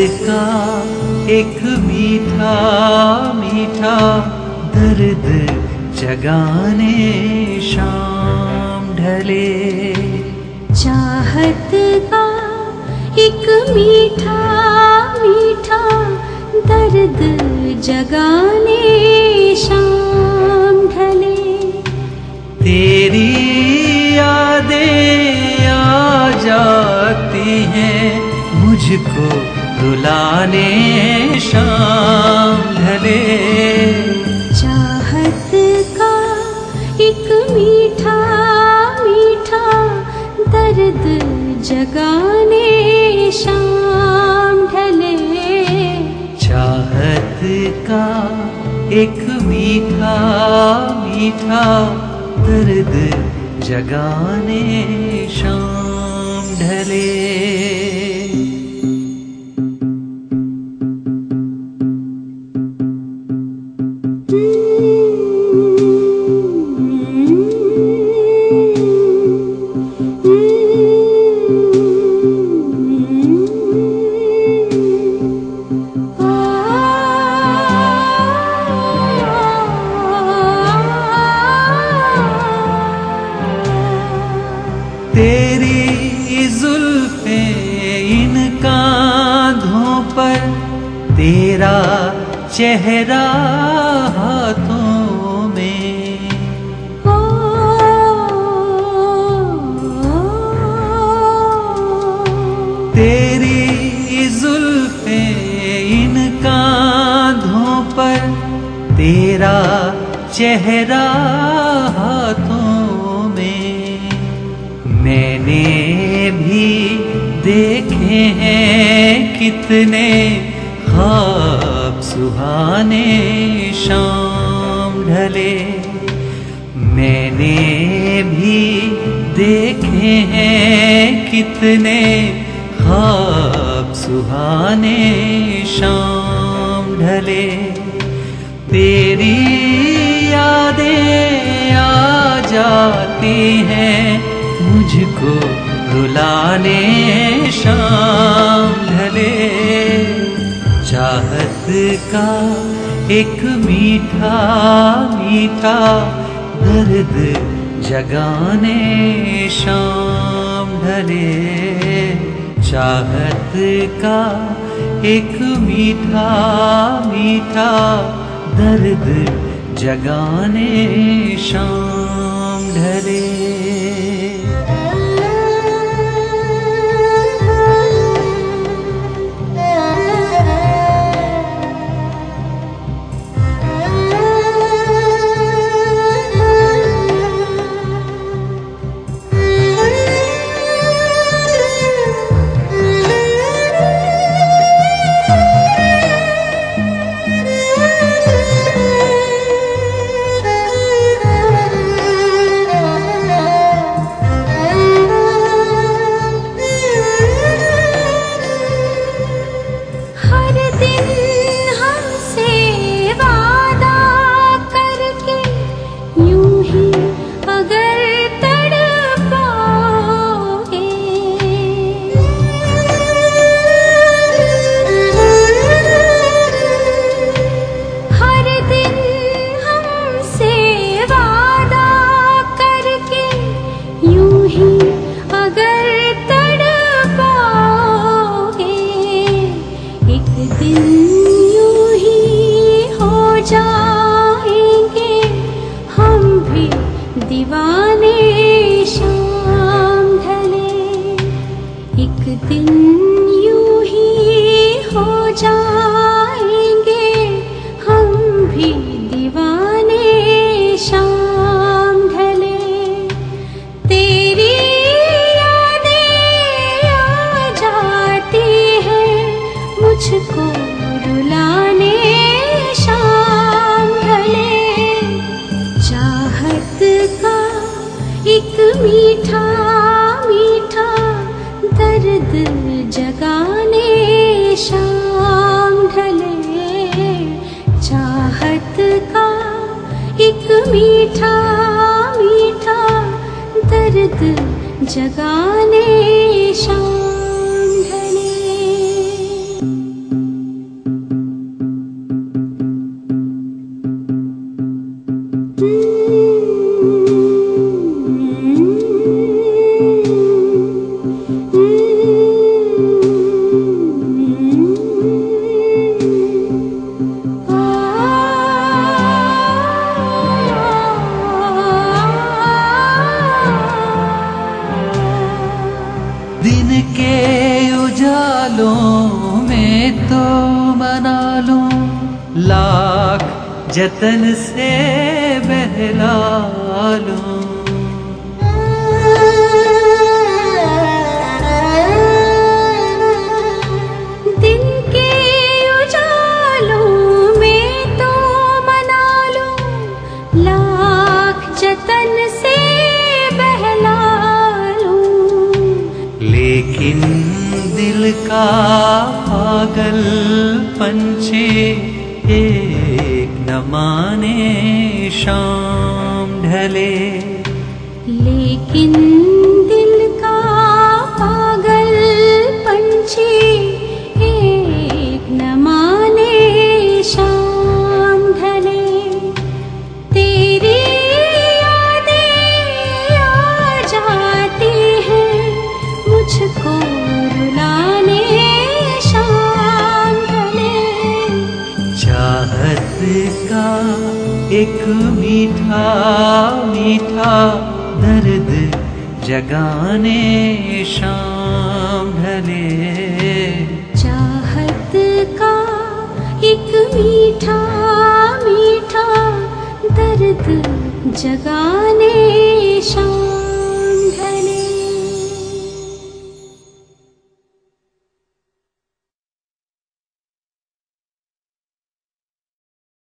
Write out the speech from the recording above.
का एक मीठा मीठा दर्द जगाने शाम ढले। चाहत का एक मीठा मीठा दर्द जगाने शाम ढले। तेरी यादें आ जाती हैं मुझको रुलाने शाम ढले। चाहत का एक मीठा मीठा दर्द जगाने शाम ढले। चाहत का एक मीठा मीठा दर्द जगाने शाम ढले। तेरी जुल्फें इन कांधों पर, तेरा चेहरा हाथों में। तेरी जुल्फें इन कांधों पर, तेरा चेहरा हाथों में। मैंने भी देखे हैं कितने ख्वाब सुहाने शाम ढले। मैंने भी देखे हैं कितने ख्वाब सुहाने शाम ढले। तेरी यादें आ जाती हैं मुझको रुलाने शाम ढले। चाहत का एक मीठा मीठा दर्द जगाने शाम ढले। चाहत का एक मीठा मीठा दर्द जगाने शाम ढले। दीवाने शाम ढले। एक दिन यूं ही हो जाएंगे हम भी दीवाने शाम ढले। तेरी यादें आ जाती हैं मुझको रुलाने शाम ढले। चाहत का एक मीठा मीठा दर्द जगाने शाम ढले। चाहत का एक मीठा मीठा दर्द जगाने शाम ढले। लूं, लाख जतन से बहला लूं। दिन के उजालों में तो मना लूं, लाख जतन से बहला लूं। लेकिन दिल का पागल पंछी एक न माने शाम ढले। लेकिन दिल का पागल पंछी एक न माने शाम ढले। तेरी यादें आ जाती हैं मुझको रुलाने शाम ढले। चाहत का एक मीठा मीठा दर्द जगाने शाम ढले। चाहत का एक मीठा मीठा दर्द जगाने शाम